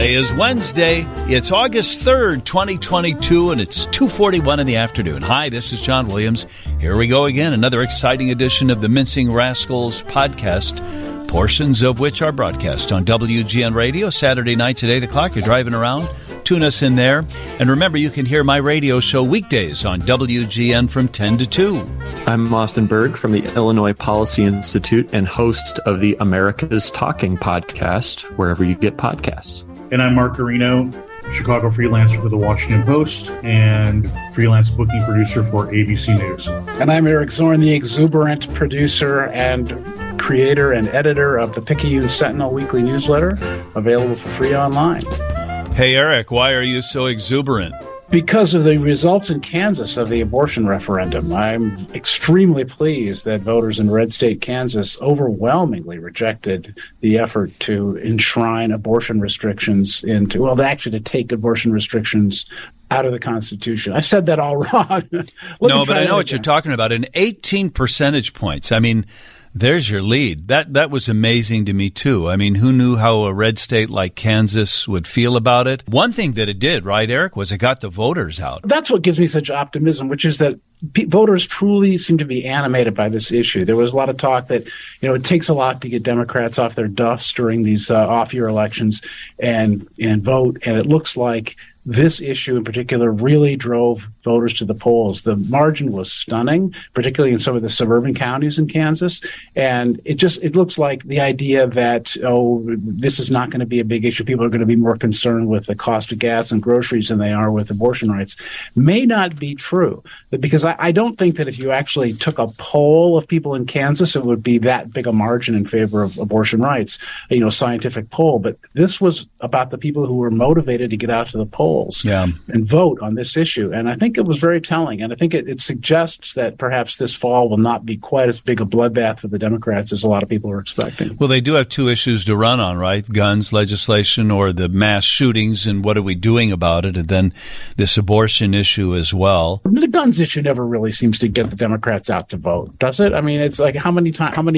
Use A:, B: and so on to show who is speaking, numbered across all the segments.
A: Today is Wednesday. It's August 3rd, 2022, and it's 2:41 in the afternoon. Hi, this is John Williams. Here we go again, another exciting edition of the Mincing Rascals podcast, portions of which are broadcast on WGN Radio Saturday nights at 8 o'clock. You're driving around, tune us in there. And remember, you can hear my radio show weekdays on WGN from 10 to 2.
B: I'm Austin Berg from the Illinois Policy Institute and host of the America's Talking podcast, wherever you get podcasts.
C: And I'm Mark Garino, Chicago freelancer for The Washington Post and freelance booking producer for ABC News.
D: And I'm Eric Zorn, the exuberant producer and creator and editor of the Picayune Sentinel weekly newsletter, available for free online.
A: Hey, Eric, why are you so exuberant?
D: Because of the results in Kansas of the abortion referendum. I'm extremely pleased that voters in red state Kansas overwhelmingly rejected the effort to enshrine abortion restrictions to take abortion restrictions out of the Constitution. I said that all wrong.
A: No, but I know what you're talking about. In 18 percentage points. I mean, there's your lead. That was amazing to me, too. I mean, who knew how a red state like Kansas would feel about it? One thing that it did, right, Eric, was it got the voters out.
D: That's what gives me such optimism, which is that voters truly seem to be animated by this issue. There was a lot of talk that, it takes a lot to get Democrats off their duffs during these off-year elections and vote. And it looks like this issue in particular really drove voters to the polls. The margin was stunning, particularly in some of the suburban counties in Kansas. And it looks like the idea that, this is not going to be a big issue. People are going to be more concerned with the cost of gas and groceries than they are with abortion rights may not be true. Because I don't think that if you actually took a poll of people in Kansas, it would be that big a margin in favor of abortion rights, scientific poll. But this was about the people who were motivated to get out to the polls. And vote on this issue. And I think it was very telling. And I think it suggests that perhaps this fall will not be quite as big a bloodbath for the Democrats as a lot of people are expecting.
A: Well, they do have two issues to run on, right? Guns legislation or the mass shootings, and what are we doing about it? And then this abortion issue as well.
D: The guns issue never really seems to get the Democrats out to vote, does it? I mean, it's like how many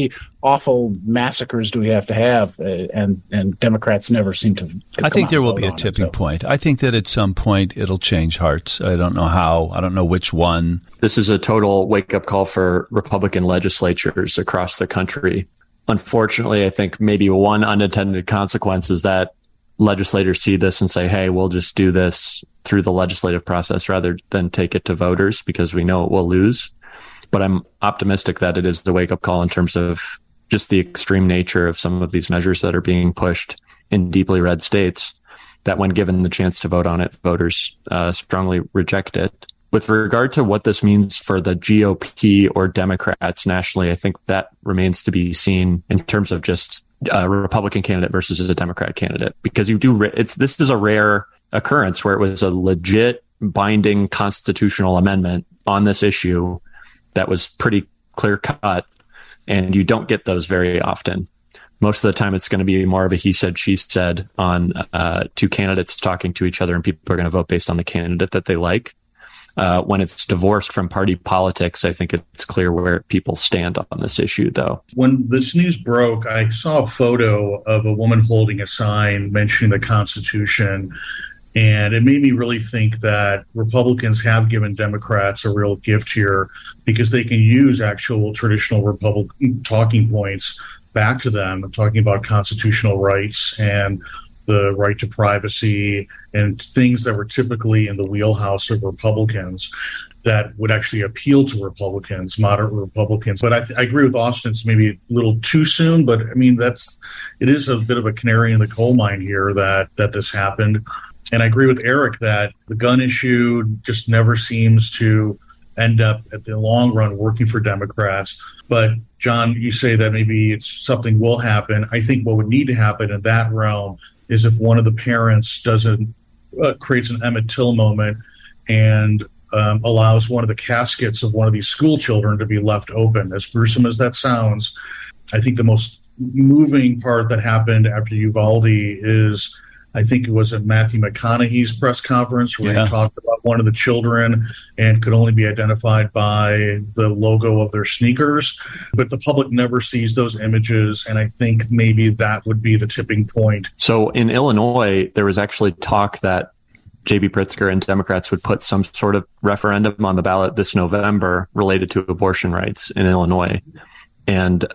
D: awful massacres do we have to have? And Democrats never seem to
A: I think there will be a tipping point. I think that at some point it'll change hearts. I don't know how. I don't know which one.
B: This is a total wake-up call for Republican legislatures across the country. Unfortunately, I think maybe one unintended consequence is that legislators see this and say, hey, we'll just do this through the legislative process rather than take it to voters because we know it will lose. But I'm optimistic that it is the wake-up call in terms of just the extreme nature of some of these measures that are being pushed in deeply red states, that when given the chance to vote on it, voters strongly reject it. With regard to what this means for the GOP or Democrats nationally, I think that remains to be seen in terms of just a Republican candidate versus a Democrat candidate, because this is a rare occurrence where it was a legit binding constitutional amendment on this issue that was pretty clear cut, and you don't get those very often. Most of the time, it's going to be more of a he said, she said on two candidates talking to each other, and people are going to vote based on the candidate that they like. When it's divorced from party politics, I think it's clear where people stand on this issue, though.
C: When this news broke, I saw a photo of a woman holding a sign mentioning the Constitution, and it made me really think that Republicans have given Democrats a real gift here because they can use actual traditional Republican talking points back to them, talking about constitutional rights and the right to privacy and things that were typically in the wheelhouse of Republicans that would actually appeal to Republicans, moderate Republicans. But I agree with Austin, it's maybe a little too soon, but I mean, it is a bit of a canary in the coal mine here that this happened. And I agree with Eric that the gun issue just never seems to end up at the long run working for Democrats. But John, you say that maybe something will happen. I think what would need to happen in that realm is if one of the parents creates an Emmett Till moment and allows one of the caskets of one of these school children to be left open. As gruesome as that sounds, I think the most moving part that happened after Uvalde is I think it was at Matthew McConaughey's press conference where he talked about one of the children and could only be identified by the logo of their sneakers. But the public never sees those images, and I think maybe that would be the tipping point.
B: So in Illinois, there was actually talk that J.B. Pritzker and Democrats would put some sort of referendum on the ballot this November related to abortion rights in Illinois. And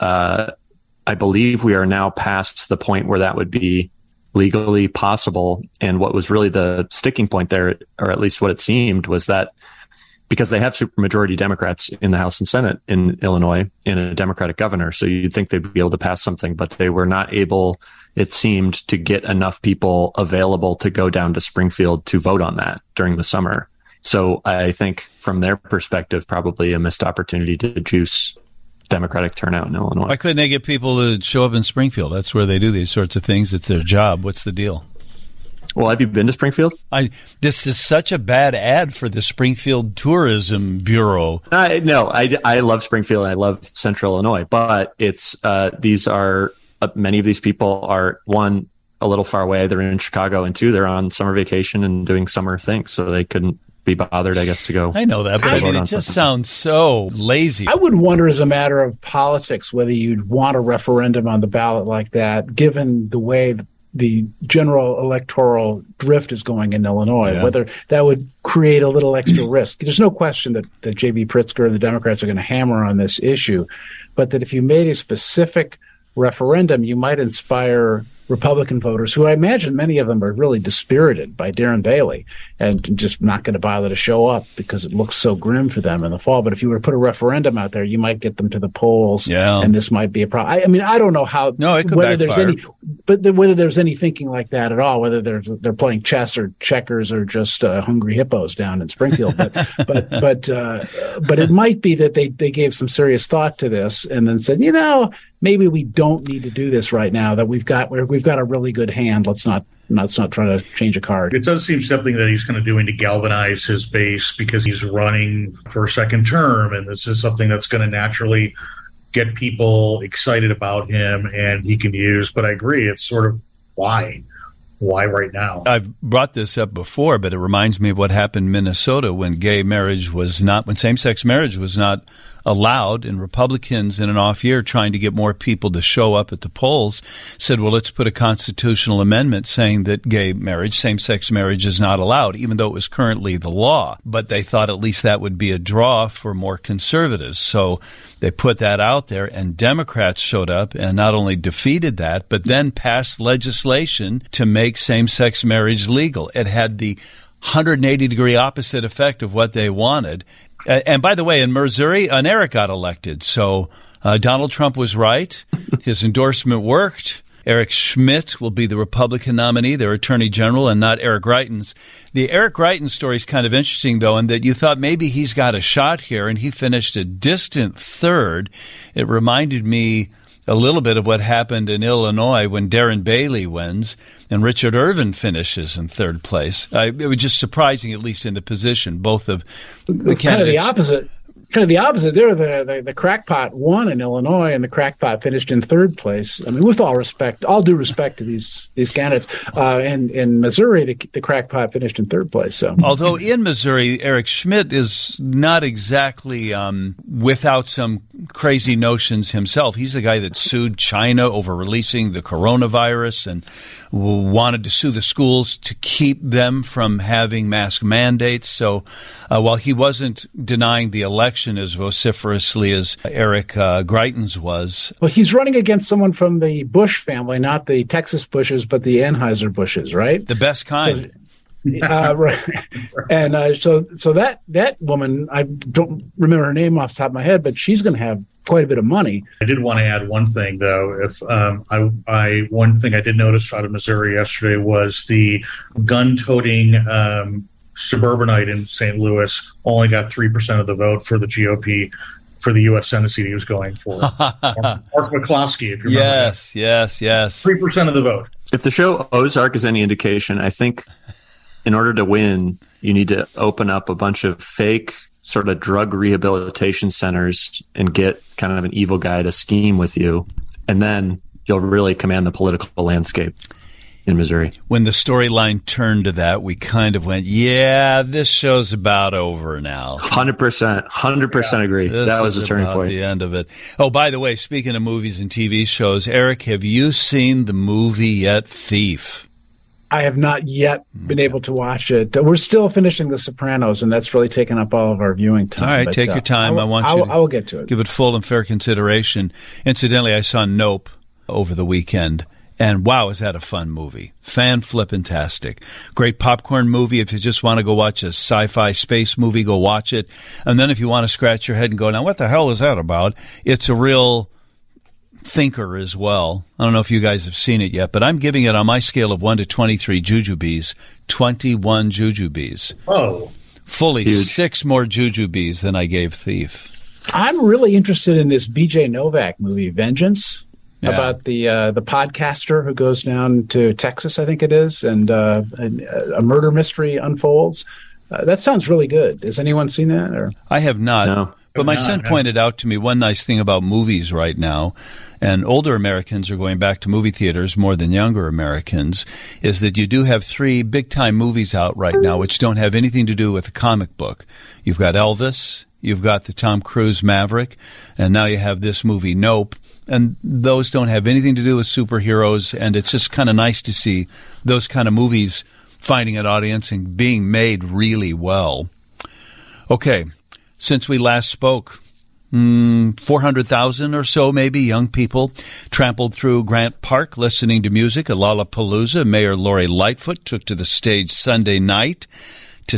B: I believe we are now past the point where that would be legally possible. And what was really the sticking point there, or at least what it seemed, was that because they have supermajority Democrats in the House and Senate in Illinois and a Democratic governor, so you'd think they'd be able to pass something, but they were not able, it seemed, to get enough people available to go down to Springfield to vote on that during the summer. So I think from their perspective, probably a missed opportunity to juice Democratic turnout in Illinois.
A: Why couldn't they get people to show up in Springfield? That's where they do these sorts of things. It's their job. What's the deal?
B: Well, have you been to Springfield?
A: This is such a bad ad for the Springfield Tourism Bureau.
B: No, I love Springfield. I love Central Illinois, but it's these are many of these people are, one, a little far away. They're in Chicago, and two, they're on summer vacation and doing summer things, so they couldn't be bothered, I guess, to go.
A: I know that, but it just sounds so lazy.
D: I would wonder, as a matter of politics, whether you'd want a referendum on the ballot like that, given the way the general electoral drift is going in Illinois, whether that would create a little extra risk. There's no question that J.B. Pritzker and the Democrats are going to hammer on this issue, but that if you made a specific referendum, you might inspire Republican voters, who I imagine many of them are really dispirited by Darren Bailey and just not going to bother to show up because it looks so grim for them in the fall. But if you were to put a referendum out there, you might get them to the polls, and this might be a problem. I mean, I don't know how.
A: No, it could
D: whether
A: backfire.
D: Whether there's any thinking like that at all. Whether they're playing chess or checkers or just hungry hippos down in Springfield. But it might be that they gave some serious thought to this and then said, maybe we don't need to do this right now. That we've got a really good hand. Let's not try to change a card.
C: It does seem something that he's kind of doing to galvanize his base because he's running for a second term, and this is something that's going to naturally get people excited about him and he can use. But I agree, it's sort of why right now?
A: I've brought this up before, but it reminds me of what happened in Minnesota when same-sex marriage was not allowed, and Republicans in an off year trying to get more people to show up at the polls said, well, let's put a constitutional amendment saying that gay marriage, same-sex marriage is not allowed, even though it was currently the law. But they thought at least that would be a draw for more conservatives. So they put that out there, and Democrats showed up and not only defeated that, but then passed legislation to make same-sex marriage legal. It had the 180-degree opposite effect of what they wanted. And by the way, in Missouri, an Eric got elected. So Donald Trump was right. His endorsement worked. Eric Schmidt will be the Republican nominee, their attorney general, and not Eric Greitens. The Eric Greitens story is kind of interesting, though, in that you thought maybe he's got a shot here, and he finished a distant third. It reminded me a little bit of what happened in Illinois when Darren Bailey wins and Richard Irvin finishes in third place. It was just surprising, at least in the position, both of the candidates.
D: Kind of the opposite. There, the crackpot won in Illinois, and the crackpot finished in third place. I mean, with all due respect to these candidates, and in Missouri, the crackpot finished in third place. So,
A: although in Missouri, Eric Schmidt is not exactly without some crazy notions himself. He's the guy that sued China over releasing the coronavirus and wanted to sue the schools to keep them from having mask mandates. So while he wasn't denying the election as vociferously as Eric Greitens was.
D: Well, he's running against someone from the Bush family, not the Texas Bushes, but the Anheuser-Bushes, right?
A: The best kind.
D: Right. And so that woman, I don't remember her name off the top of my head, but she's going to have quite a bit of money.
C: I did want to add one thing, though. If one thing I did notice out of Missouri yesterday was the gun-toting suburbanite in St. Louis only got 3% of the vote for the GOP for the U.S. Senate seat he was going for. Mark McCloskey, if you remember.
A: Yes.
C: 3% of the vote.
B: If the show Ozark is any indication, I think in order to win, you need to open up a bunch of fake sort of drug rehabilitation centers and get kind of an evil guy to scheme with you, and then you'll really command the political landscape. in Missouri.
A: When the storyline turned to that, we kind of went, yeah, this show's about over now.
B: 100% agree. That was the turning point.
A: The end of it. Oh, by the way, speaking of movies and TV shows, Eric, have you seen the movie yet, Thief?
D: I have not yet been able to watch it. We're still finishing The Sopranos, and that's really taken up all of our viewing time.
A: All right, take your time. I
D: will get to it.
A: Give it full and fair consideration. Incidentally, I saw Nope over the weekend, and wow, is that a fun movie. Fan-flippantastic. Great popcorn movie. If you just want to go watch a sci-fi space movie, go watch it. And then if you want to scratch your head and go, now what the hell is that about? It's a real thinker as well. I don't know if you guys have seen it yet, but I'm giving it on my scale of 1 to 23 jujubes, 21 jujubes.
C: Oh.
A: Fully huge. 6 more jujubes than I gave Thief.
D: I'm really interested in this BJ Novak movie, Vengeance, about the podcaster who goes down to Texas, I think it is, and a murder mystery unfolds. That sounds really good. Has anyone seen that? Or?
A: I have not.
B: No.
A: But my son pointed out to me one nice thing about movies right now, and older Americans are going back to movie theaters more than younger Americans, is that you do have 3 big-time movies out right now which don't have anything to do with a comic book. You've got Elvis, you've got the Tom Cruise Maverick, and now you have this movie Nope, and those don't have anything to do with superheroes, and it's just kind of nice to see those kind of movies finding an audience and being made really well. Okay. Since we last spoke, 400,000 or so, maybe, young people trampled through Grant Park listening to music at Lollapalooza. Mayor Lori Lightfoot took to the stage Sunday night to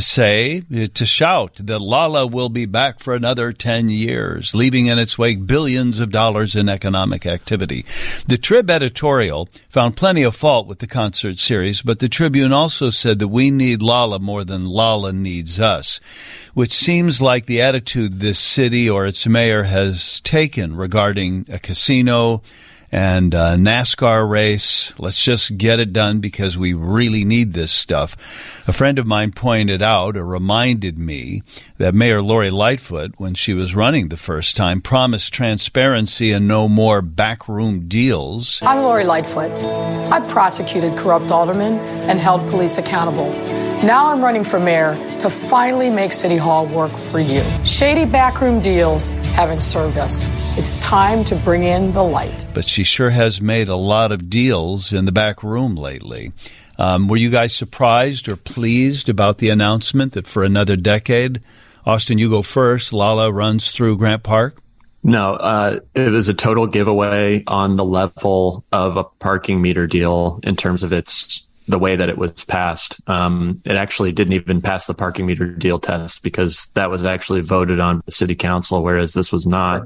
A: shout that Lolla will be back for another 10 years, leaving in its wake billions of dollars in economic activity. The Trib editorial found plenty of fault with the concert series, but the Tribune also said that we need Lolla more than Lolla needs us, which seems like the attitude this city or its mayor has taken regarding a casino and a NASCAR race. Let's just get it done because we really need this stuff. A friend of mine pointed out or reminded me that Mayor Lori Lightfoot, when she was running the first time, promised transparency and no more backroom deals.
E: I'm Lori Lightfoot. I've prosecuted corrupt aldermen and held police accountable. Now I'm running for mayor to finally make City Hall work for you. Shady backroom deals haven't served us. It's time to bring in the light.
A: But she sure has made a lot of deals in the back room lately. Were you guys surprised or pleased about the announcement that for another decade, Austin, you go first, Lolla runs through Grant Park?
B: No, it was a total giveaway on the level of a parking meter deal in terms of the way that it was passed. It actually didn't even pass the parking meter deal test because that was actually voted on by the city council, whereas this was not.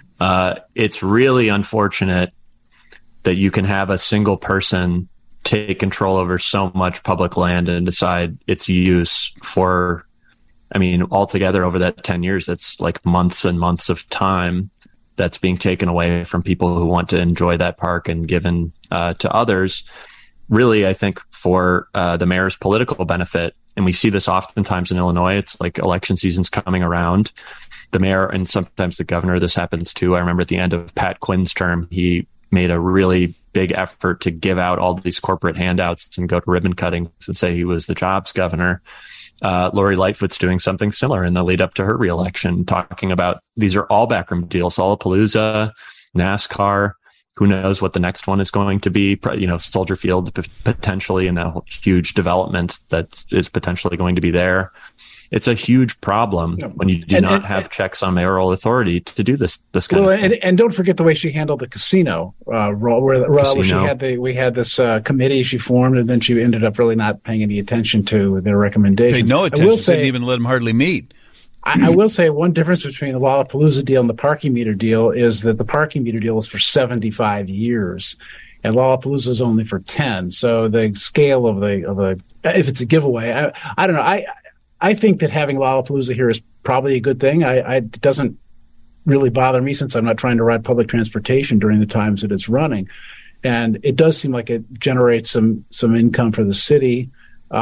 B: It's really unfortunate that you can have a single person take control over so much public land and decide its use for, altogether over that 10 years, that's like months and months of time that's being taken away from people who want to enjoy that park and given to others. Really, I think for the mayor's political benefit, and we see this oftentimes in Illinois, it's like election season's coming around. The mayor and sometimes the governor, this happens too. I remember at the end of Pat Quinn's term, he made a really big effort to give out all these corporate handouts and go to ribbon cuttings and say he was the jobs governor. Lori Lightfoot's doing something similar in the lead up to her reelection, talking about these are all backroom deals, Lollapalooza, NASCAR. Who knows what the next one is going to be? Soldier Field potentially, and a huge development that is potentially going to be there. It's a huge problem when you do not have checks on mayoral authority to do this kind of thing.
D: And don't forget the way she handled the casino role, where we had this committee she formed, and then she ended up really not paying any attention to their recommendations.
A: Paid no attention. Didn't even let them hardly meet.
D: I will say one difference between the Lollapalooza deal and the parking meter deal is that the parking meter deal is for 75 years and Lollapalooza is only for 10. So the scale of if it's a giveaway, I don't know. I think that having Lollapalooza here is probably a good thing. It doesn't really bother me since I'm not trying to ride public transportation during the times that it's running. And it does seem like it generates some income for the city.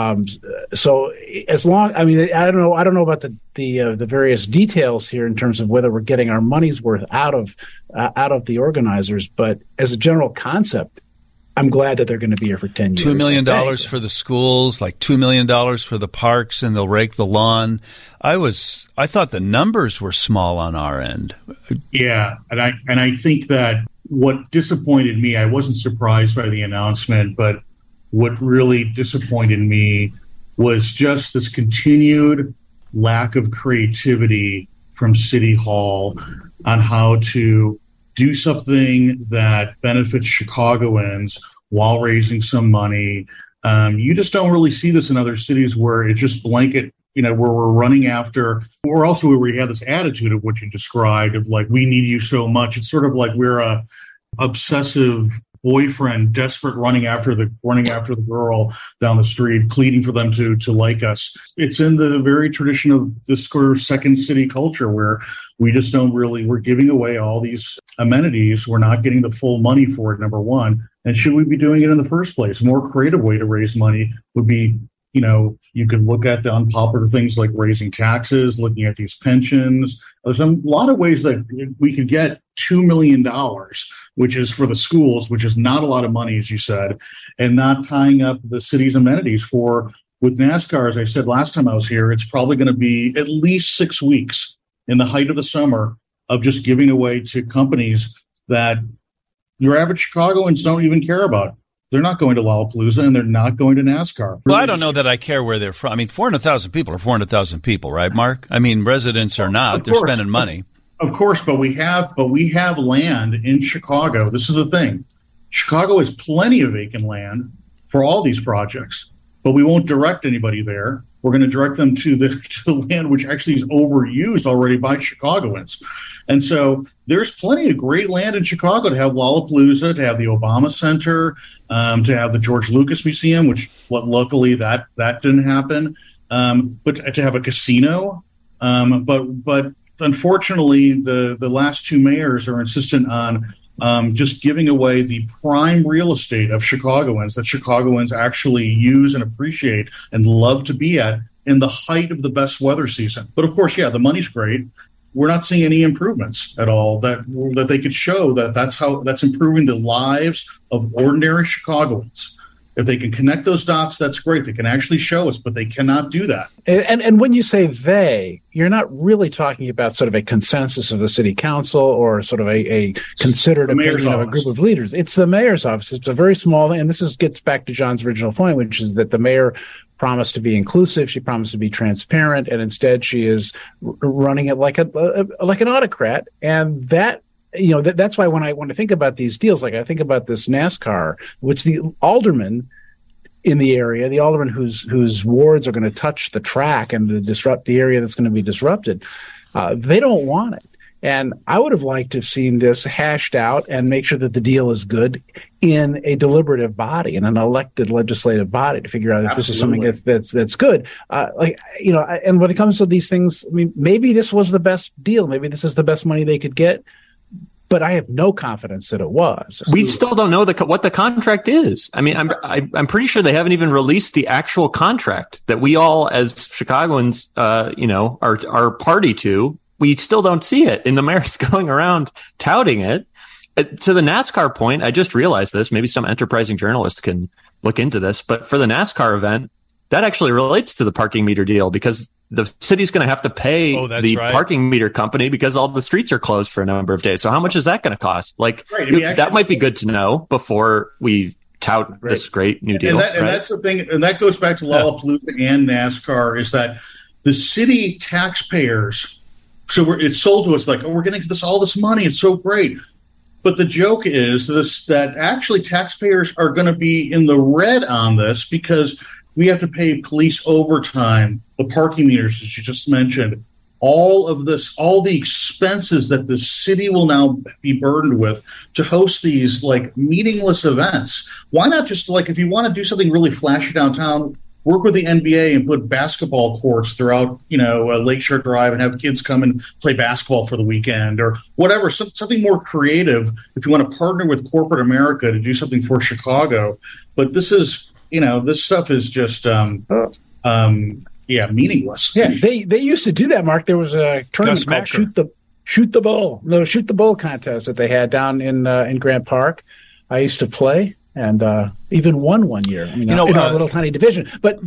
D: So as long, I don't know about the various details here in terms of whether we're getting our money's worth out of the organizers, but as a general concept, I'm glad that they're going to be here for 10 years.
A: $2 million for the schools, like $2 million for the parks, and they'll rake the lawn. I thought the numbers were small on our end.
C: Yeah, and I think that what disappointed me, I wasn't surprised by the announcement, but what really disappointed me was just this continued lack of creativity from City Hall on how to do something that benefits Chicagoans while raising some money. You just don't really see this in other cities where it's just blanket, where we're running after, or also where we have this attitude of what you described of like, we need you so much. It's sort of like we're a obsessive boyfriend, desperate, running after the girl down the street, pleading for them to like us. It's in the very tradition of this sort of second city culture where we just don't really, we're giving away all these amenities. We're not getting the full money for it, number one. And should we be doing it in the first place? A more creative way to raise money would be, you could look at the unpopular things like raising taxes, looking at these pensions. There's a lot of ways that we could get $2 million, which is for the schools, which is not a lot of money, as you said, and not tying up the city's amenities with NASCAR. As I said last time I was here, it's probably going to be at least 6 weeks in the height of the summer of just giving away to companies that your average Chicagoans don't even care about. They're not going to Lollapalooza, and they're not going to NASCAR.
A: Well, I don't know that I care where they're from. I mean, 400,000 people are 400,000 people, right, Mark? I mean, residents are not. They're spending money.
C: Of course, but we have land in Chicago. This is the thing. Chicago has plenty of vacant land for all these projects, but we won't direct anybody there. We're going to direct them to the land which actually is overused already by Chicagoans. And so there's plenty of great land in Chicago to have Lollapalooza, to have the Obama Center, to have the George Lucas Museum, which luckily that didn't happen, but to have a casino. But unfortunately, the last two mayors are insistent on just giving away the prime real estate of Chicagoans that Chicagoans actually use and appreciate and love to be at in the height of the best weather season. But of course, yeah, the money's great. We're not seeing any improvements at all that they could show that's improving the lives of ordinary Chicagoans. If they can connect those dots, that's great. They can actually show us, but they cannot do that.
D: And when you say they, you're not really talking about sort of a consensus of the city council or sort of a considered opinion of a group of leaders. It's the mayor's office. It's a very small, and this gets back to John's original point, which is that the mayor promised to be inclusive. She promised to be transparent, and instead she is running it like an autocrat. And that, that's why when I think about these deals, like I think about this NASCAR, which the alderman in the area, the alderman whose wards are going to touch the track and to disrupt the area that's going to be disrupted, they don't want it. And I would have liked to have seen this hashed out and make sure that the deal is good in a deliberative body, in an elected legislative body, to figure out if this is something that's good. And when it comes to these things, I mean, maybe this was the best deal. Maybe this is the best money they could get. But I have no confidence that it was.
B: We still don't know what the contract is. I mean, I'm pretty sure they haven't even released the actual contract that we all, as Chicagoans, are party to. We still don't see it, and the mayor's going around touting it. To the NASCAR point, I just realized this. Maybe some enterprising journalist can look into this. But for the NASCAR event, that actually relates to the parking meter deal, because the city's going to have to pay parking meter company because all the streets are closed for a number of days. So how much is that going to cost? That might be good to know before we tout this great new deal.
C: And that's the thing. And that goes back to Lollapalooza and NASCAR, is that the city taxpayers, so it's sold to us like, we're getting all this money. It's so great. But the joke is that actually taxpayers are going to be in the red on this, because we have to pay police overtime, the parking meters, as you just mentioned, all of this, all the expenses that the city will now be burdened with to host these like meaningless events. Why not just, like, if you want to do something really flashy downtown, work with the NBA and put basketball courts throughout, Lakeshore Drive, and have kids come and play basketball for the weekend or whatever, something more creative if you want to partner with corporate America to do something for Chicago. But this is, this stuff is just, meaningless.
D: Yeah, they used to do that, Mark. There was a tournament called Shoot the Bull contest that they had down in Grant Park. I used to play. and even won 1 year. I mean, in our little tiny division. But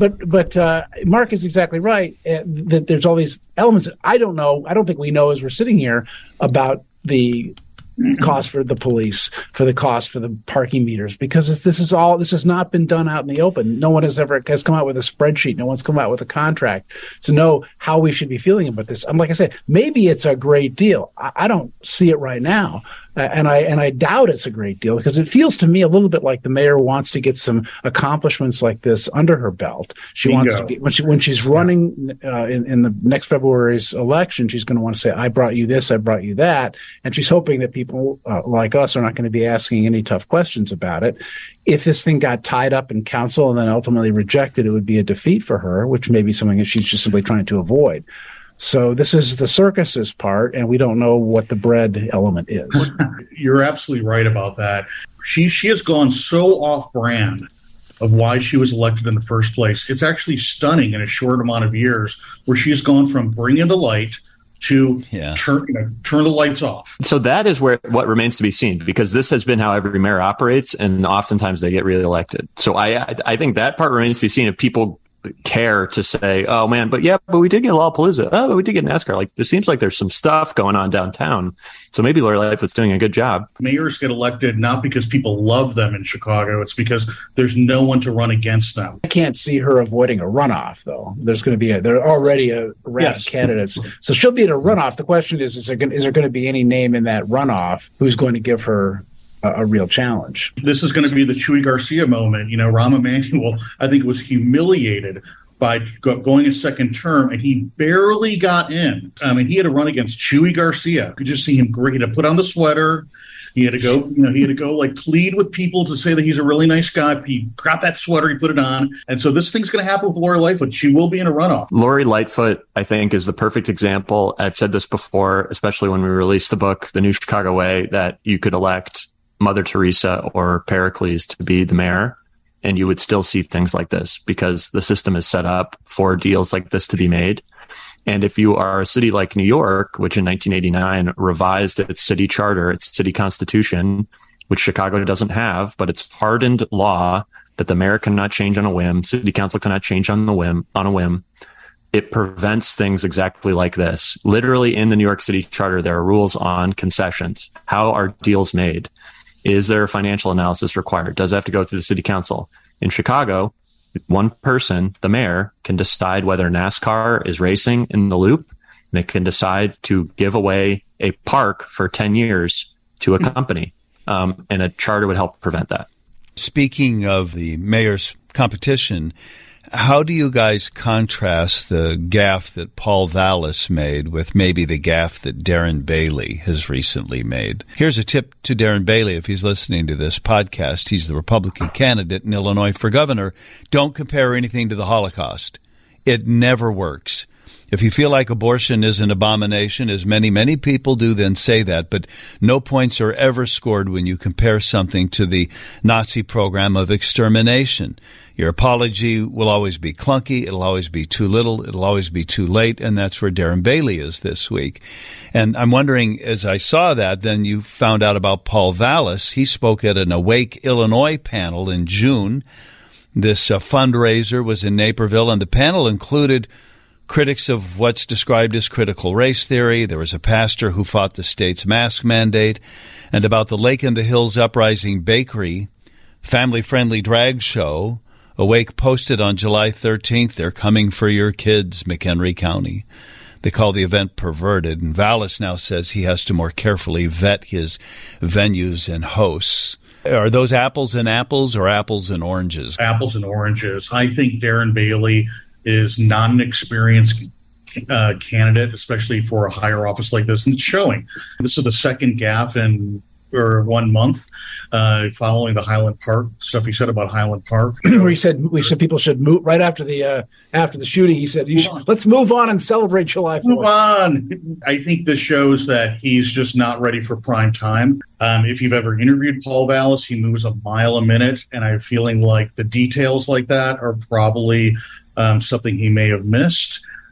D: Mark is exactly right that there's all these elements that I don't know. I don't think we know as we're sitting here about the cost for the police, for the cost for the parking meters, because this has not been done out in the open. No one has come out with a spreadsheet. No one's come out with a contract to know how we should be feeling about this. And like I said, maybe it's a great deal. I don't see it right now. And I doubt it's a great deal, because it feels to me a little bit like the mayor wants to get some accomplishments like this under her belt. She wants to get, when she's running in the next February's election, she's going to want to say, I brought you this, I brought you that. And she's hoping that people like us are not going to be asking any tough questions about it. If this thing got tied up in council and then ultimately rejected, it would be a defeat for her, which may be something that she's just simply trying to avoid. So this is the circus's part, and we don't know what the bread element is.
C: You're absolutely right about that. She has gone so off-brand of why she was elected in the first place. It's actually stunning in a short amount of years, where she has gone from bringing the light to turn the lights off.
B: So that is what remains to be seen, because this has been how every mayor operates, and oftentimes they get reelected. So I think that part remains to be seen. If people care to say, oh man, but we did get Lollapalooza. Oh, but we did get NASCAR. Like, there seems like there's some stuff going on downtown. So maybe Lori Lightfoot's doing a good job.
C: Mayors get elected not because people love them in Chicago. It's because there's no one to run against them.
D: I can't see her avoiding a runoff, though. There's going to be there are already a round of candidates. So she'll be in a runoff. The question is there going to be any name in that runoff who's going to give her a real challenge?
C: This is going to be the Chuy Garcia moment. Rahm Emanuel, I think, was humiliated by going a second term, and he barely got in. He had to run against Chuy Garcia. You could just see him great. He had to put on the sweater. He had to go, like, plead with people to say that he's a really nice guy. He got that sweater, he put it on. And so this thing's going to happen with Lori Lightfoot. She will be in a runoff.
B: Lori Lightfoot, I think, is the perfect example. I've said this before, especially when we released the book, The New Chicago Way, that you could elect Mother Teresa or Pericles to be the mayor, and you would still see things like this, because the system is set up for deals like this to be made. And if you are a city like New York, which in 1989 revised its city charter, its city constitution, which Chicago doesn't have, but it's hardened law that the mayor cannot change on a whim, city council cannot change on a whim. It prevents things exactly like this. Literally, in the New York City charter, there are rules on concessions. How are deals made? Is there a financial analysis required? Does it have to go through the city council? In Chicago, one person, the mayor, can decide whether NASCAR is racing in the loop. They can decide to give away a park for 10 years to a company. And a charter would help prevent that.
A: Speaking of the mayor's competition, how do you guys contrast the gaffe that Paul Vallas made with maybe the gaffe that Darren Bailey has recently made? Here's a tip to Darren Bailey if he's listening to this podcast. He's the Republican candidate in Illinois for governor. Don't compare anything to the Holocaust. It never works. If you feel like abortion is an abomination, as many people do, then say that. But no points are ever scored when you compare something to the Nazi program of extermination. Your apology will always be clunky. It'll always be too little. It'll always be too late. And that's where Darren Bailey is this week. And I'm wondering, as I saw that, then you found out about Paul Vallas. He spoke at an Awake Illinois panel in June. This fundraiser was in Naperville, and the panel included critics of what's described as critical race theory. There was a pastor who fought the state's mask mandate, and about the Lake in the Hills Uprising Bakery family-friendly drag show. Awake posted on July 13th, "They're coming for your kids, McHenry County." They call the event perverted, and Vallas now says he has to more carefully vet his venues and hosts. Are those apples and apples or apples and oranges?
C: Apples and oranges. I think Darren Bailey is not an experienced candidate, especially for a higher office like this, and it's showing. This is the second gaffe in 1 month following the Highland Park stuff he said about Highland Park.
D: Where he said people should move right after the shooting. He said, let's move on and celebrate July 4th.
C: Move on. I think this shows that he's just not ready for prime time. If you've ever interviewed Paul Vallas, he moves a mile a minute, and I'm feeling like the details like that are probably something he may have missed.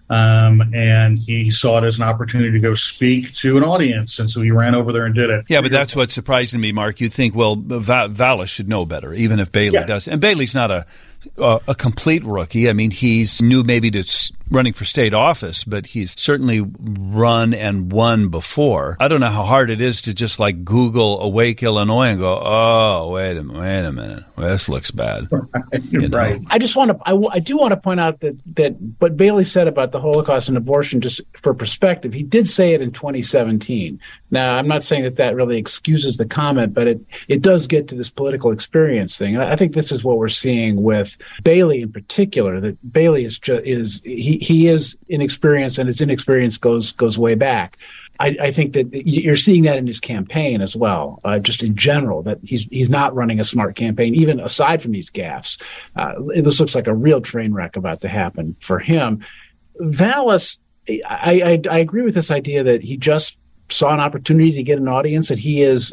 C: and he saw it as an opportunity to go speak to an audience, and so he ran over there and did it.
A: Yeah, but that's what's surprising me, Mark. You'd think, well, Vallas should know better, even if Bailey does. And Bailey's not a complete rookie. I mean, he's new maybe to running for state office, but he's certainly run and won before. I don't know how hard it is to just like Google Awake Illinois and go, oh, wait a minute. Well, this looks bad.
C: Right.
D: I just want to, I do want to point out that what Bailey said about the Holocaust and abortion, just for perspective, he did say it in 2017. Now, I'm not saying that really excuses the comment, but it does get to this political experience thing. And I think this is what we're seeing with Bailey in particular, that Bailey he is inexperienced, and his inexperience goes way back. I think that you're seeing that in his campaign as well, just in general, that he's not running a smart campaign, even aside from these gaffes. This looks like a real train wreck about to happen for him. Vallas, I agree with this idea that he just saw an opportunity to get an audience, that he is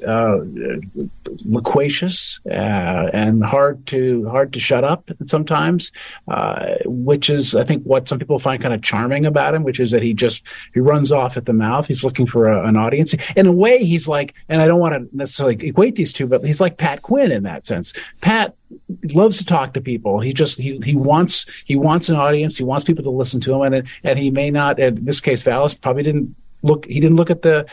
D: loquacious and hard to shut up sometimes, which is, I think, what some people find kind of charming about him, which is that he runs off at the mouth. He's looking for an audience. In a way, he's like, and I don't want to necessarily equate these two, but he's like Pat Quinn in that sense. Pat loves to talk to people. He wants an audience. He wants people to listen to him, and he may not. In this case, Vallas probably didn't look. He didn't look at the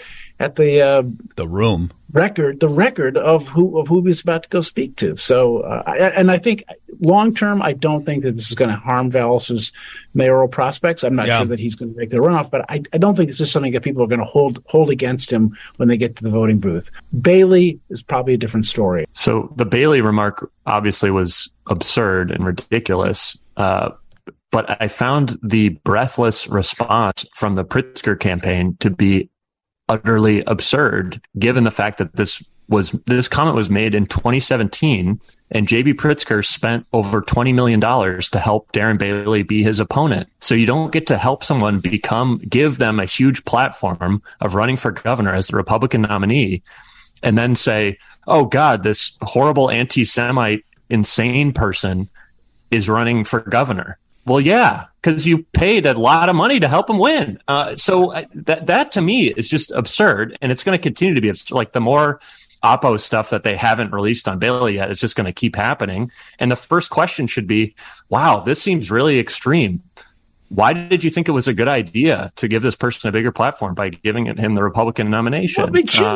A: room
D: record of who he was about to go speak to. So, and I think long term, I don't think that this is going to harm Vallas's mayoral prospects. I'm not sure that he's going to make the runoff, but I don't think this is something that people are going to hold against him when they get to the voting booth. Bailey is probably a different story.
B: So the Bailey remark obviously was absurd and ridiculous. But I found the breathless response from the Pritzker campaign to be utterly absurd, given the fact that this comment was made in 2017, and J.B. Pritzker spent over $20 million to help Darren Bailey be his opponent. So you don't get to help someone give them a huge platform of running for governor as the Republican nominee, and then say, oh God, this horrible anti-Semite insane person is running for governor. Well, yeah, because you paid a lot of money to help him win. So that to me is just absurd, and it's going to continue to be absurd. Like the more Oppo stuff that they haven't released on Bailey yet, it's just going to keep happening. And the first question should be, wow, this seems really extreme. Why did you think it was a good idea to give this person a bigger platform by giving him the Republican nomination?
D: Well,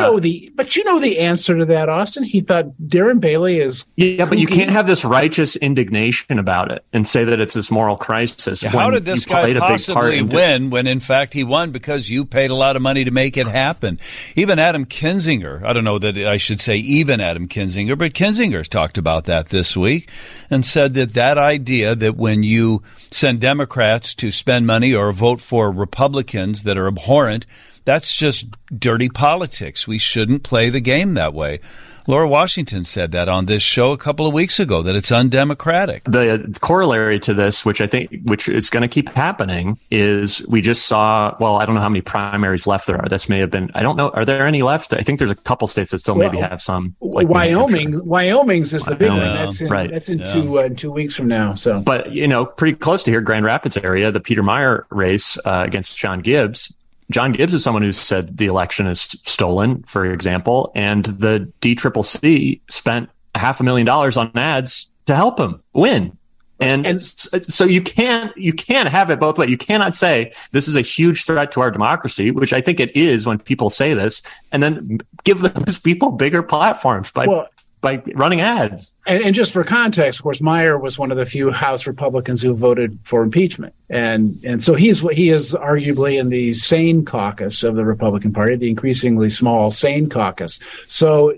D: but you know the answer to that, Austin. He thought Darren Bailey is
B: kooky. But you can't have this righteous indignation about it and say that it's this moral crisis.
A: Yeah, how did this guy possibly win when in fact he won because you paid a lot of money to make it happen? Even Adam Kinzinger, I don't know that I should say even Adam Kinzinger, but Kinzinger's talked about that this week and said that idea that when you send Democrats to spend money or vote for Republicans that are abhorrent, that's just dirty politics. We shouldn't play the game that way. Laura Washington said that on this show a couple of weeks ago, that it's undemocratic.
B: The corollary to this, which is going to keep happening, is we just saw, well, I don't know how many primaries left there are. This may have been, I don't know, are there any left? I think there's a couple states that still maybe have some. Like
D: Wyoming's is the big one. That's in 2 weeks from now. So,
B: but pretty close to here, Grand Rapids area, the Peter Meyer race against John Gibbs. John Gibbs is someone who said the election is stolen, for example, and the DCCC spent $500,000 on ads to help him win. And so you can't have it both ways. You cannot say this is a huge threat to our democracy, which I think it is when people say this, and then give those people bigger platforms by running ads.
D: And just for context, of course, Meyer was one of the few House Republicans who voted for impeachment. And so he is arguably in the sane caucus of the Republican Party, the increasingly small sane caucus. So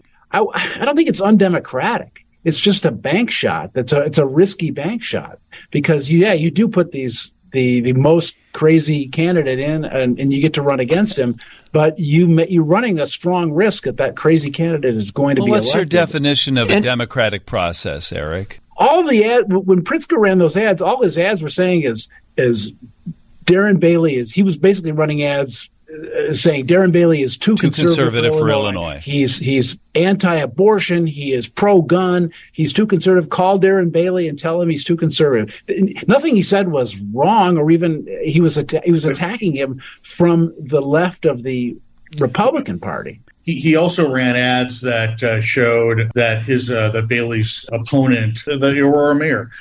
D: I don't think it's undemocratic. It's just a bank shot. It's a risky bank shot because you do put the most crazy candidate in and you get to run against him, but you're running a strong risk that crazy candidate is going to be elected.
A: What's your definition of a democratic process, Eric?
D: All the when Pritzker ran those ads, all his ads were saying is Darren Bailey he was basically running ads saying Darren Bailey is too conservative
A: for Illinois.
D: He's anti-abortion. He is pro-gun. He's too conservative. Call Darren Bailey and tell him he's too conservative. Nothing he said was wrong, or even he was attacking him from the left of the Republican Party.
C: He also ran ads that showed that that Bailey's opponent, the Aurora mayor,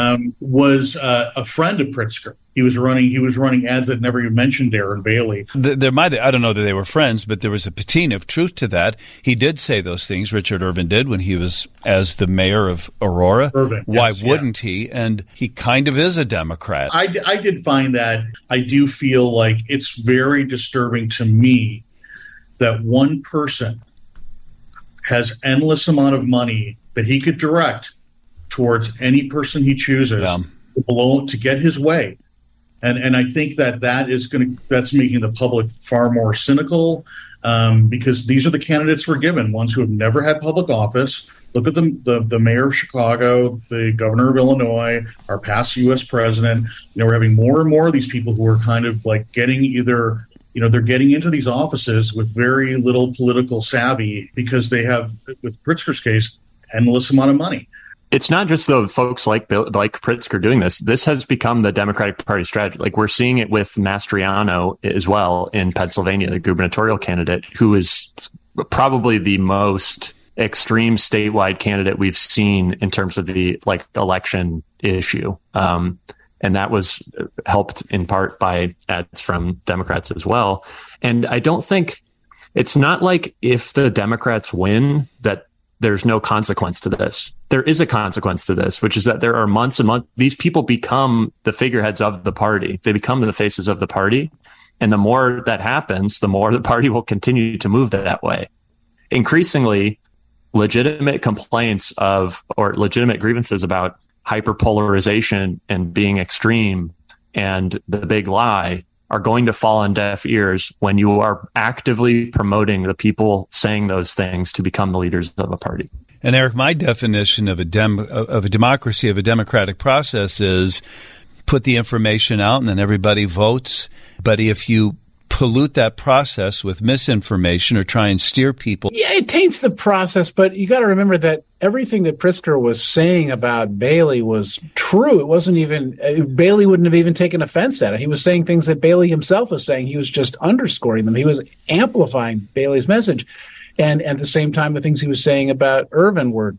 C: was a friend of Pritzker. He was running ads that never even mentioned Darren Bailey.
A: I don't know that they were friends, but there was a patina of truth to that. He did say those things, Richard Irvin did, when he was as the mayor of Aurora. Why wouldn't he? And he kind of is a Democrat.
C: I did find that. I do feel like it's very disturbing to me that one person has endless amount of money that he could direct towards any person he chooses to get his way. And I think that's making the public far more cynical, because these are the candidates we're given, ones who have never had public office. Look at the mayor of Chicago, the governor of Illinois, our past U.S. president. We're having more and more of these people who are kind of like getting they're getting into these offices with very little political savvy because they have, with Pritzker's case, endless amount of money.
B: It's not just the folks like Pritzker doing this. This has become the Democratic Party strategy. Like, we're seeing it with Mastriano as well in Pennsylvania, the gubernatorial candidate, who is probably the most extreme statewide candidate we've seen in terms of the election issue. And that was helped in part by ads from Democrats as well. And I don't think it's not like if the Democrats win that there's no consequence to this. There is a consequence to this, which is that there are months and months. These people become the figureheads of the party. They become the faces of the party. And the more that happens, the more the party will continue to move that way. Increasingly, legitimate complaints or legitimate grievances about hyperpolarization and being extreme and the big lie are going to fall on deaf ears when you are actively promoting the people saying those things to become the leaders of a party.
A: And Eric, my definition of a democracy, of a democratic process, is put the information out and then everybody votes. But if you pollute that process with misinformation or try and steer people.
D: Yeah, it taints the process, but you got to remember that everything that Pritzker was saying about Bailey was true. It wasn't even, Bailey wouldn't have even taken offense at it. He was saying things that Bailey himself was saying. He was just underscoring them. He was amplifying Bailey's message. And at the same time, the things he was saying about Irvin were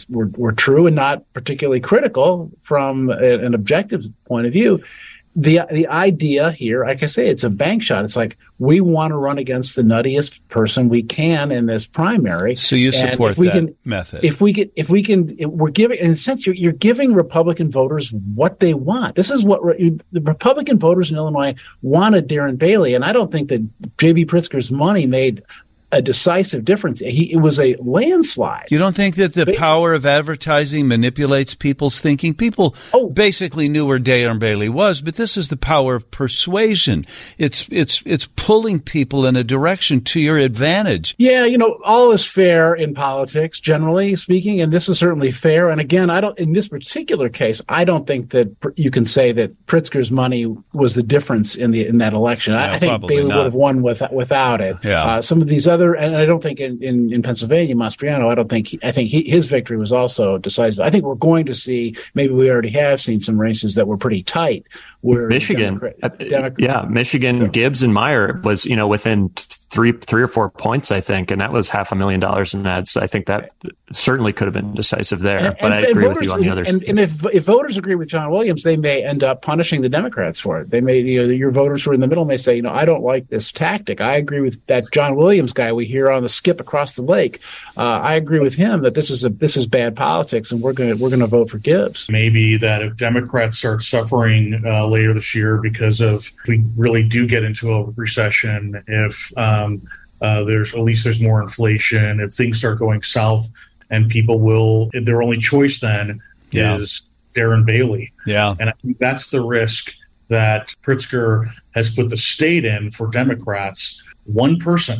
D: true and not particularly critical from an objective point of view. The idea here, like I say, it's a bank shot. It's like, we want to run against the nuttiest person we can in this primary.
A: So you support that method.
D: We're giving, in a sense, you're giving Republican voters what they want. This is what the Republican voters in Illinois wanted Darren Bailey. And I don't think that J.B. Pritzker's money made a decisive difference. It was a landslide.
A: You don't think that the power of advertising manipulates people's thinking? People basically knew where Darren Bailey was, but this is the power of persuasion. It's pulling people in a direction to your advantage.
D: Yeah, all is fair in politics, generally speaking, and this is certainly fair. And again, in this particular case, I don't think that you can say that Pritzker's money was the difference in that election. I think Bailey would have won without it.
A: Yeah.
D: Some of these other, and I don't think in Pennsylvania, Mastriano, I think his victory was also decisive. I think we're going to see, maybe we already have seen some races that were pretty tight. Where
B: Michigan, Michigan, Gibbs and Meyer was, within three or 4 points, I think, and that was $500,000 in ads. I think that certainly could have been decisive there. But I agree with you on the others.
D: And if voters agree with John Williams, they may end up punishing the Democrats for it. They may, your voters who are in the middle may say, I don't like this tactic. I agree with that John Williams guy we hear on the skip across the lake. I agree with him that this is bad politics, and we're gonna vote for Gibbs.
C: Maybe that if Democrats start suffering later this year because of, if we really do get into a recession, if there's more inflation, if things start going south, and people their only choice then is Darren Bailey.
A: Yeah.
C: And I think that's the risk that Pritzker has put the state in for Democrats. One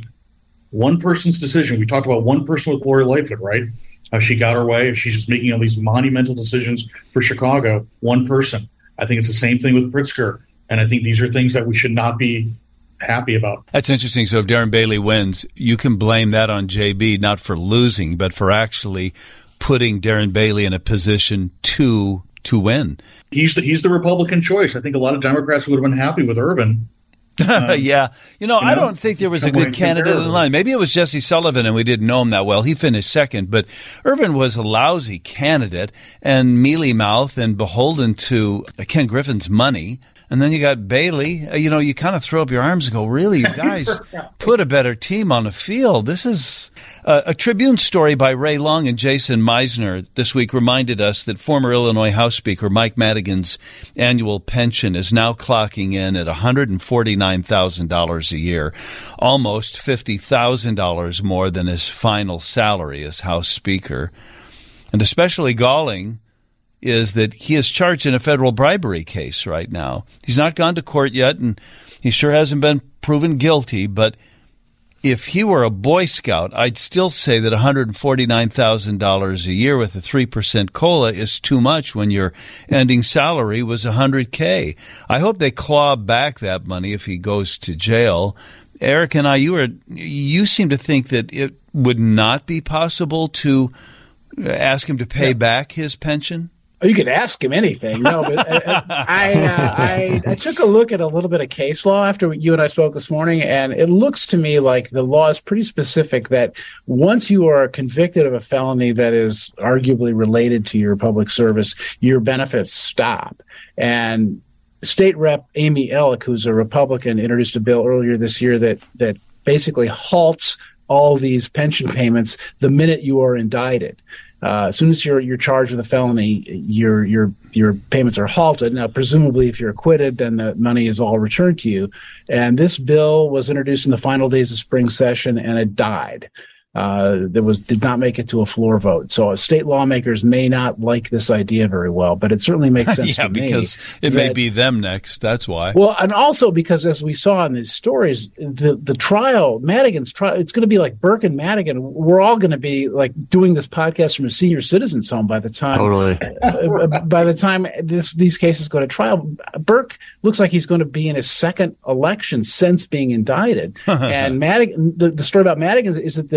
C: person's decision. We talked about one person with Lori Lightfoot, right? How she got her way. She's just making all these monumental decisions for Chicago. One person. I think it's the same thing with Pritzker. And I think these are things that we should not be happy about.
A: That's interesting. So if Darren Bailey wins, you can blame that on JB, not for losing, but for actually putting Darren Bailey in a position to win.
C: He's the Republican choice. I think a lot of Democrats would have been happy with Urban.
A: Yeah. I don't think there was a good candidate in line. Maybe it was Jesse Sullivan and we didn't know him that well. He finished second, but Urban was a lousy candidate and mealy-mouthed and beholden to Ken Griffin's money. And then you got Bailey. You kind of throw up your arms and go, really, you guys put a better team on the field. This is a Tribune story by Ray Long and Jason Meisner this week reminded us that former Illinois House Speaker Mike Madigan's annual pension is now clocking in at $149,000 a year, almost $50,000 more than his final salary as House Speaker. And especially galling is that he is charged in a federal bribery case right now. He's not gone to court yet, and he sure hasn't been proven guilty, but if he were a Boy Scout, I'd still say that $149,000 a year with a 3% COLA is too much when your ending salary was $100K. I hope they claw back that money if he goes to jail. Eric and you seem to think that it would not be possible to ask him to pay back his pension?
D: You could ask him anything. No, but I took a look at a little bit of case law after you and I spoke this morning, and it looks to me like the law is pretty specific that once you are convicted of a felony that is arguably related to your public service, your benefits stop. And State Rep Amy Ellick, who's a Republican, introduced a bill earlier this year that basically halts all these pension payments the minute you are indicted. As soon as you're charged with a felony, your payments are halted. Now, presumably, if you're acquitted, then the money is all returned to you. And this bill was introduced in the final days of spring session, and it died. Did not make it to a floor vote. So state lawmakers may not like this idea very well, but it certainly makes sense to me.
A: Yeah, because it may be them next. That's why.
D: Well, and also because as we saw in these stories, the trial, Madigan's trial, it's going to be like Burke and Madigan. We're all going to be like doing this podcast from a senior citizen's home by the time.
B: Totally.
D: By the time these cases go to trial, Burke looks like he's going to be in his second election since being indicted. And Madigan, the story about Madigan is that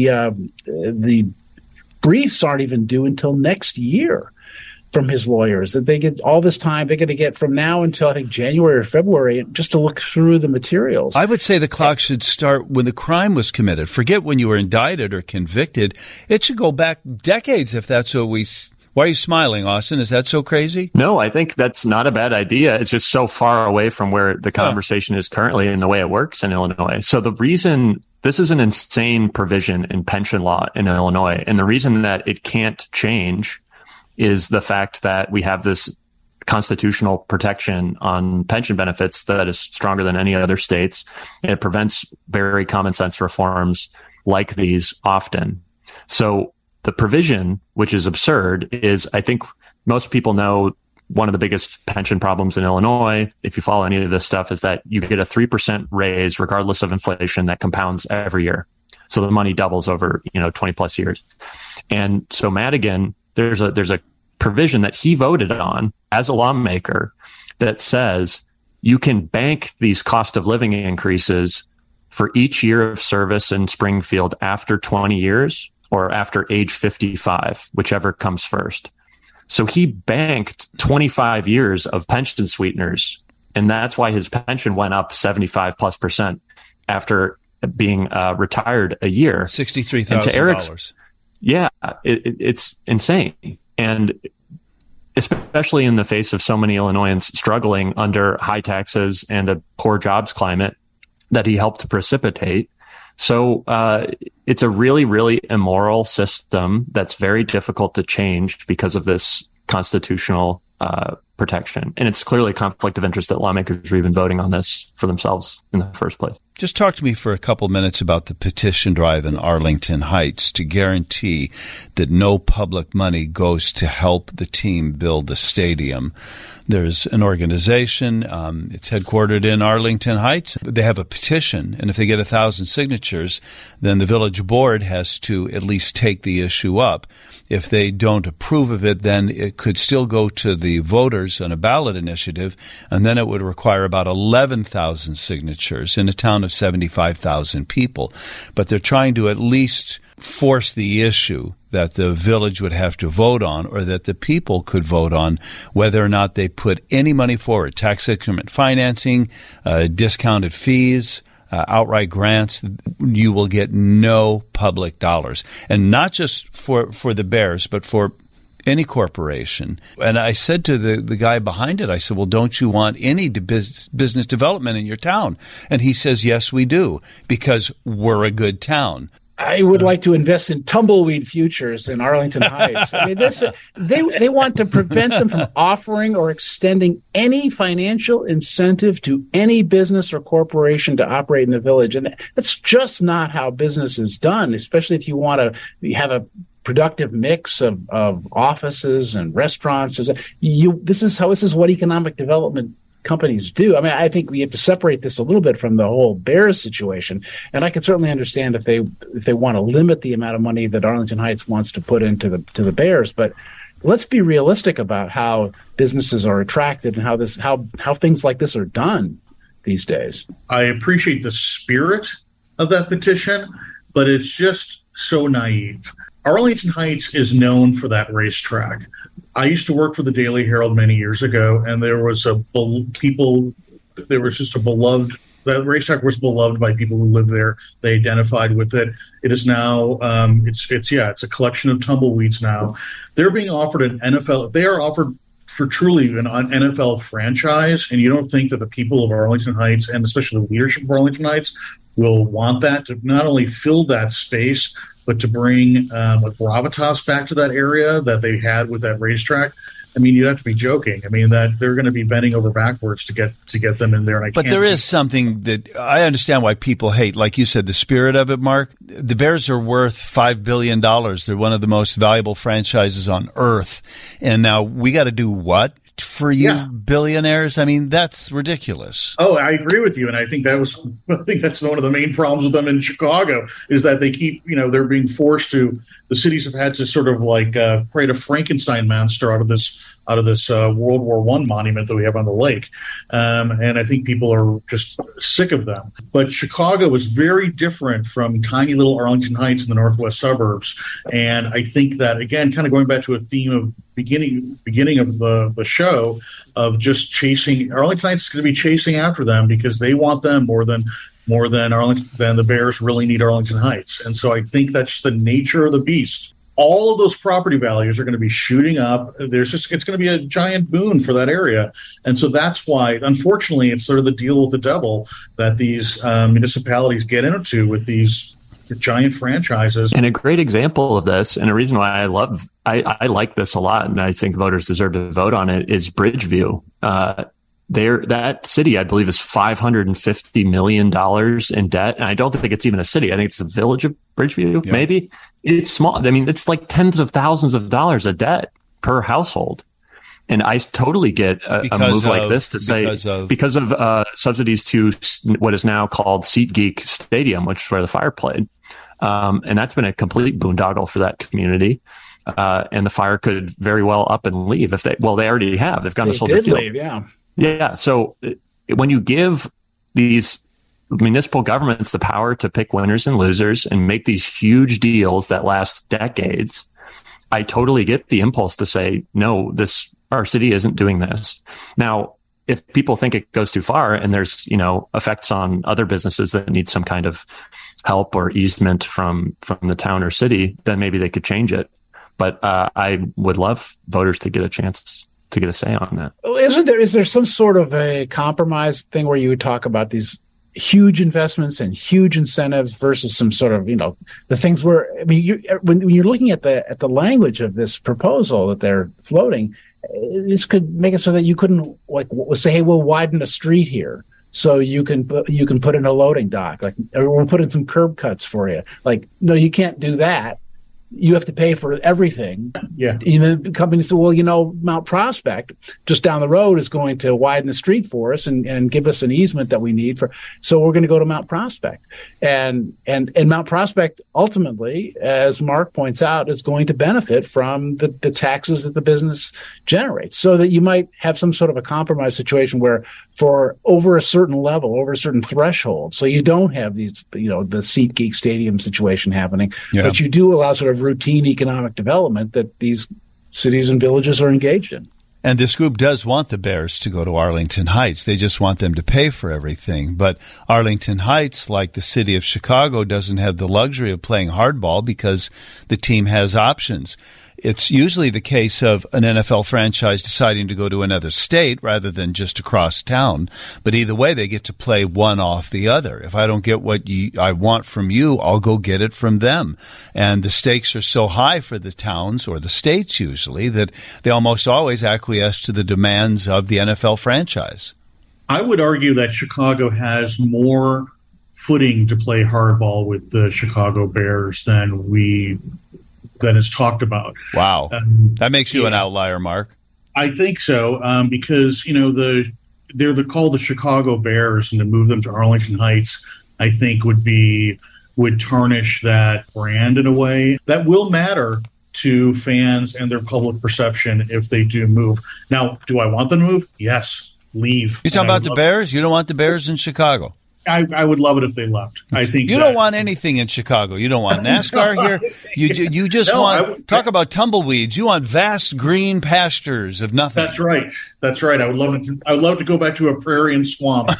D: the briefs aren't even due until next year from his lawyers, that they get all this time. They're going to get from now until I think January or February just to look through the materials.
A: I would say the clock should start when the crime was committed. Forget when you were indicted or convicted. It should go back decades if that's what we... Why are you smiling, Austin? Is that so crazy?
B: No, I think that's not a bad idea. It's just so far away from where the conversation is currently and the way it works in Illinois. So the reason this is an insane provision in pension law in Illinois, and the reason that it can't change is the fact that we have this constitutional protection on pension benefits that is stronger than any other states. And it prevents very common sense reforms like these often. So the provision, which is absurd, is I think most people know one of the biggest pension problems in Illinois, if you follow any of this stuff, is that you get a 3% raise regardless of inflation that compounds every year. So the money doubles over, 20 plus years. And so Madigan, there's a provision that he voted on as a lawmaker that says you can bank these cost of living increases for each year of service in Springfield after 20 years or after age 55, whichever comes first. So he banked 25 years of pension sweeteners, and that's why his pension went up 75+% after being retired a year.
A: $63,000.
B: Yeah, it's insane. And especially in the face of so many Illinoisans struggling under high taxes and a poor jobs climate that he helped to precipitate. So it's a really, really immoral system that's very difficult to change because of this constitutional protection. And it's clearly a conflict of interest that lawmakers are even voting on this for themselves in the first place.
A: Just talk to me for a couple minutes about the petition drive in Arlington Heights to guarantee that no public money goes to help the team build the stadium. There's an organization, it's headquartered in Arlington Heights. They have a petition, and if they get 1,000 signatures, then the village board has to at least take the issue up. If they don't approve of it, then it could still go to the voters signatures on a ballot initiative, and then it would require about 11,000 signatures in a town of 75,000 people. But they're trying to at least force the issue that the village would have to vote on, or that the people could vote on, whether or not they put any money forward, tax increment financing, discounted fees, outright grants. You will get no public dollars. And not just for the Bears, but for any corporation. And I said to the guy behind it, I said, well, don't you want any business development in your town? And he says, yes, we do, because we're a good town.
D: I would like to invest in tumbleweed futures in Arlington Heights. I mean, they want to prevent them from offering or extending any financial incentive to any business or corporation to operate in the village. And that's just not how business is done, especially if you want to have a productive mix of offices and restaurants. This is what economic development companies do. I mean, I think we have to separate this a little bit from the whole Bears situation. And I can certainly understand if they want to limit the amount of money that Arlington Heights wants to put into the Bears. But let's be realistic about how businesses are attracted and how things like this are done these days.
C: I appreciate the spirit of that petition, but it's just so naive. Arlington Heights is known for that racetrack. I used to work for the Daily Herald many years ago, and there was just a beloved, that racetrack was beloved by people who lived there. They identified with it. It is now, it's a collection of tumbleweeds now. They're being offered an NFL, they are offered for truly an NFL franchise, and you don't think that the people of Arlington Heights, and especially the leadership of Arlington Heights, will want that to not only fill that space, but to bring gravitas back to that area that they had with that racetrack. I mean, you'd have to be joking. I mean, that they're going to be bending over backwards to get them in there. And
A: but there is something that I understand why people hate, like you said, the spirit of it, Mark. The Bears are worth $5 billion. They're one of the most valuable franchises on earth. And now we got to do what for you billionaires? I mean, that's ridiculous.
C: Oh, I agree with you. And I think that's one of the main problems with them in Chicago is that they keep, they're being forced to, the cities have had to sort of like create a Frankenstein monster out of this World War I monument that we have on the lake. And I think people are just sick of them. But Chicago is very different from tiny little Arlington Heights in the northwest suburbs. And I think that, again, kind of going back to a theme of beginning of the show of just chasing, Arlington Heights is going to be chasing after them because they want them more than the Bears really need Arlington Heights. And so I think that's the nature of the beast. All of those property values are going to be shooting up. It's going to be a giant boon for that area. And so that's why, unfortunately, it's sort of the deal with the devil that these municipalities get into with these giant franchises.
B: And a great example of this, and a reason why I like this a lot, and I think voters deserve to vote on it, is Bridgeview. That city, I believe, is $550 million in debt. And I don't think it's even a city. I think it's the village of Bridgeview, maybe. It's small. I mean, it's like tens of thousands of dollars of debt per household. And I totally get a move like this to say, because of subsidies to what is now called SeatGeek Stadium, which is where the Fire played. And that's been a complete boondoggle for that community. And the Fire could very well up and leave they already have. They've gone to Soldier Field.
D: Leave, yeah.
B: Yeah. So when you give these municipal governments the power to pick winners and losers and make these huge deals that last decades, I totally get the impulse to say, no, our city isn't doing this. Now, if people think it goes too far and there's, effects on other businesses that need some kind of help or easement from the town or city, then maybe they could change it. But I would love voters to get a chance to get a say on that.
D: Is there some sort of a compromise thing where you would talk about these huge investments and huge incentives versus some sort of, the things where, I mean, when you're looking at the language of this proposal that they're floating, this could make it so that you couldn't say, hey, we'll widen a street here so you can put in a loading dock, or we'll put in some curb cuts for you. Like, no, you can't do that. you have to pay for everything.
C: Yeah.
D: The company said, well, Mount Prospect just down the road is going to widen the street for us and give us an easement that we need so we're going to go to Mount Prospect. And Mount Prospect ultimately, as Mark points out, is going to benefit from the taxes that the business generates, so that you might have some sort of a compromise situation where for over a certain level, over a certain threshold, so you don't have these, the SeatGeek Stadium situation happening, but you do allow sort of routine economic development that these cities and villages are engaged in.
A: And this group does want the Bears to go to Arlington Heights. They just want them to pay for everything. But Arlington Heights, like the city of Chicago, doesn't have the luxury of playing hardball because the team has options. It's usually the case of an NFL franchise deciding to go to another state rather than just across town. But either way, they get to play one off the other. If I don't get what I want from you, I'll go get it from them. And the stakes are so high for the towns, or the states usually, that they almost always acquiesce to the demands of the NFL franchise.
C: I would argue that Chicago has more footing to play hardball with the Chicago Bears than is talked about.
A: Wow. That makes you an outlier, Mark.
C: I think so, because, they're called the Chicago Bears, and to move them to Arlington Heights, I think would tarnish that brand in a way that will matter to fans and their public perception if they do move. Now, do I want them to move? Yes. Leave.
A: You're talking about the Bears? You don't want the Bears in Chicago?
C: I would love it if they left. I think
A: you don't want anything in Chicago. You don't want NASCAR here. You just talk about tumbleweeds. You want vast green pastures of nothing.
C: That's right. I would love to go back to a prairie and swamp.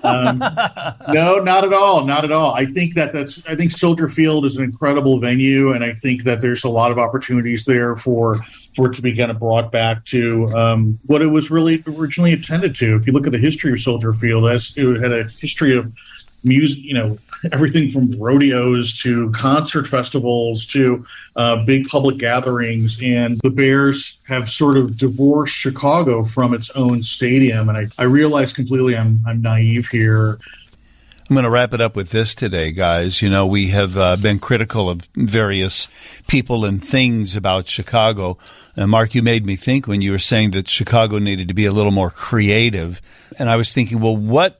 C: No, not at all. Not at all. I think I think Soldier Field is an incredible venue, and I think that there's a lot of opportunities there for it to be kind of brought back to what it was really originally intended to. If you look at the history of Soldier Field, it had a history of music, everything from rodeos to concert festivals to big public gatherings. And the Bears have sort of divorced Chicago from its own stadium. And I realize completely I'm naive here.
A: I'm going to wrap it up with this today, guys. We have been critical of various people and things about Chicago. And Mark, you made me think when you were saying that Chicago needed to be a little more creative. And I was thinking, well, what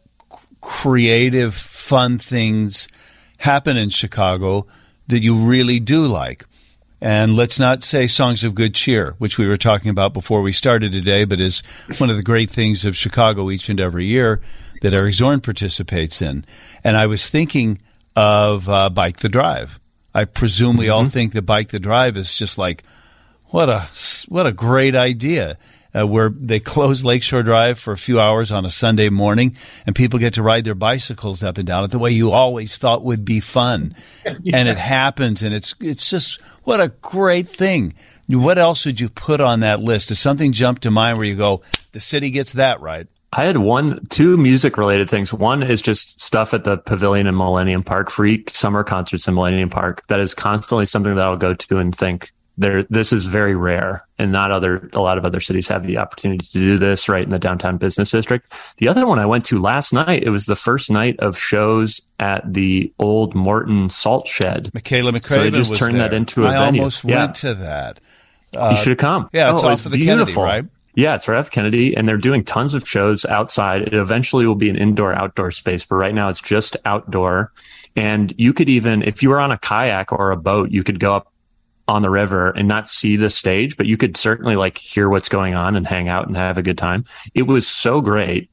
A: creative, fun things happen in Chicago that you really do like? And let's not say Songs of Good Cheer, which we were talking about before we started today, but is one of the great things of Chicago each and every year that Eric Zorn participates in. And I was thinking of Bike the Drive. I presume we all think that Bike the Drive is just like, what a great idea. Where they close Lakeshore Drive for a few hours on a Sunday morning, and people get to ride their bicycles up and down it the way you always thought would be fun. Yeah. And it happens, and it's just, what a great thing. What else would you put on that list? Does something jump to mind where you go, the city gets that right?
B: I had two music-related things. One is just stuff at the Pavilion in Millennium Park, free summer concerts in Millennium Park. That is constantly something that I'll go to and think, this is very rare, and a lot of other cities have the opportunity to do this right in the downtown business district. The other one I went to last night, it was the first night of shows at the old Morton Salt Shed.
A: Michaela McCraven
B: so they just turned
A: there.
B: that into a venue.
A: I almost went to that.
B: You should have come.
A: Yeah, it's off of the
B: beautiful.
A: Kennedy, right?
B: Yeah, it's right off Kennedy, and they're doing tons of shows outside. It eventually will be an indoor-outdoor space, but right now it's just outdoor. And you could even, if you were on a kayak or a boat, you could go up on the river and not see the stage, but you could certainly hear what's going on and hang out and have a good time. It was so great,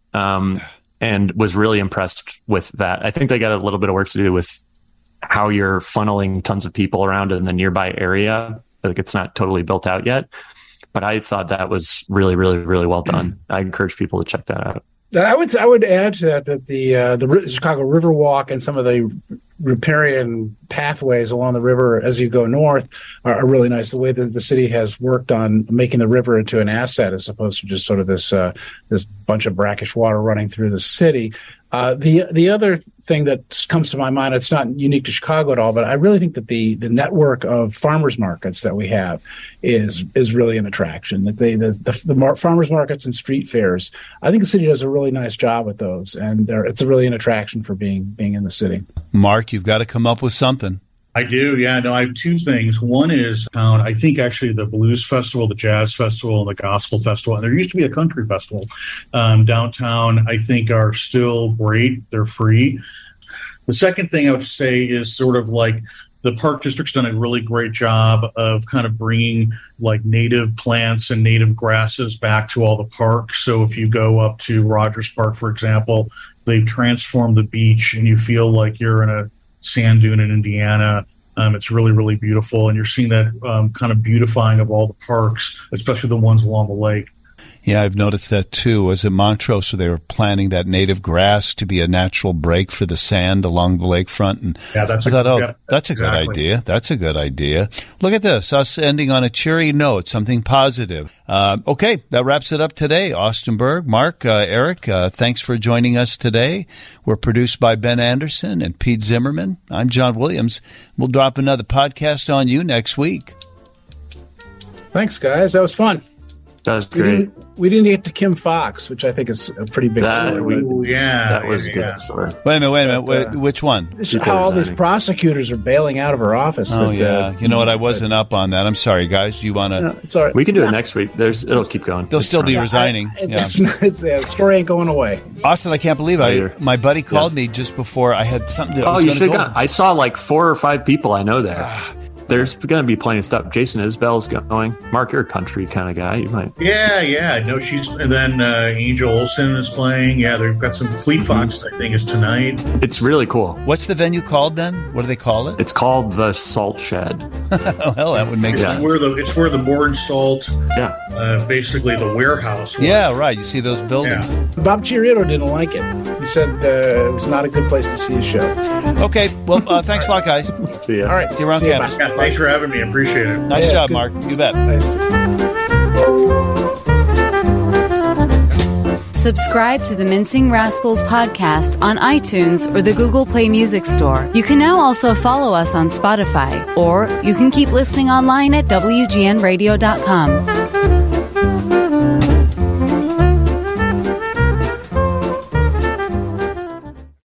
B: and was really impressed with that. I think they got a little bit of work to do with how you're funneling tons of people around in the nearby area. It's not totally built out yet, but I thought that was really, really, really well done. I encourage people to check that out.
D: I would add to that the Chicago Riverwalk and some of the riparian pathways along the river as you go north are really nice. The way that the city has worked on making the river into an asset as opposed to just sort of this bunch of brackish water running through the city. The other thing that comes to my mind, it's not unique to Chicago at all, but I really think that the network of farmers markets that we have is really an attraction. That the farmers markets and street fairs, I think the city does a really nice job with those, and it's really an attraction for being in the city.
A: Mark, you've got to come up with something.
C: I do, yeah. No, I have two things. One is I think actually the Blues Festival, the Jazz Festival, and the Gospel Festival, and there used to be a Country Festival downtown, I think are still great. They're free. The second thing I would say is sort of like the Park District's done a really great job of kind of bringing like native plants and native grasses back to all the parks. So if you go up to Rogers Park, for example, they've transformed the beach and you feel like you're in a sand dune in Indiana. It's really, really beautiful. And you're seeing that kind of beautifying of all the parks, especially the ones along the lake.
A: Yeah, I've noticed that too. Was it Montrose, so they were planting that native grass to be a natural break for the sand along the lakefront? And
C: yeah,
A: that's a good idea. That's a good idea. Look at this, us ending on a cheery note, something positive. Okay, that wraps it up today. Austin Berg, Mark, Eric, thanks for joining us today. We're produced by Ben Anderson and Pete Zimmerman. I'm John Williams. We'll drop another podcast on you next week.
D: Thanks, guys. That was fun.
B: That was great.
D: We didn't get to Kim Fox, which I think is a pretty big story.
B: That was a good story.
A: Wait a minute. Which one?
D: How all these prosecutors are bailing out of her office.
A: Oh, yeah. You know what? I wasn't up on that. I'm sorry, guys. Do you want to?
D: No, it's all right.
B: We can do it next week. It'll keep going.
A: They'll still be resigning.
D: The story ain't going away.
A: Austin, I can't believe my buddy called me just before I had something to.
B: You should have gone. I saw like 4 or 5 people I know there. There's going to be plenty of stuff. Jason Isbell's going. Mark, you're a country kind of guy. You might.
C: Yeah. No, and then Angel Olsen is playing. Yeah, they've got some Fleet Fox, I think, is tonight.
B: It's really cool.
A: What's the venue called then? What do they call it?
B: It's called the Salt Shed.
A: Well, that would make sense.
C: It's where the board salt, basically the warehouse was.
A: Yeah, right. You see those buildings.
D: Yeah. Bob Chiarito didn't like it. He said it was not a good place to see a show.
A: Okay. Well, thanks a lot, guys.
B: See ya.
D: All right.
A: See you around campus.
C: Thanks for having me. I appreciate it.
A: Nice job, Mark. You bet.
F: Subscribe to the Mincing Rascals podcast on iTunes or the Google Play Music Store. You can now also follow us on Spotify, or you can keep listening online at WGNradio.com.